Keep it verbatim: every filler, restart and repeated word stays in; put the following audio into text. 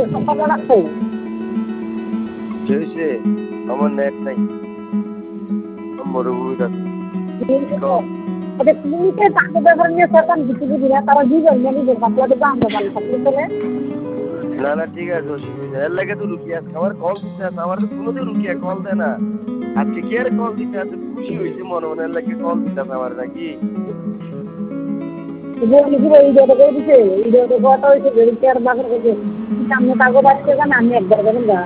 কথা রাখো হয়েছে আমার নেট নাই মরুভূমিটা ওদের ক্লিনিকে তাকে ব্যাপার নিয়ে সরকার কিছু বুঝি না তারা জীবন জানি যে বাচ্চাদের দাম দেওয়া থাকলে চলে না না ঠিক আছে অসুবিধা এর লাগে তো রুকি আছে আমার কল দিতে আছে আমার তো কোনোদিন রুকিয়া কল দেয় না আজকে কি আর কল দিতে আছে খুশি হয়েছে মনে মনে এর লাগে কল দিতে আছে আমার নাকি ইডিওটা করে দিছে ইডিওটা কথা হয়েছে কেয়ার বাজার করছে সামনে কাগজ আসছে কেন আমি একবার দেখেন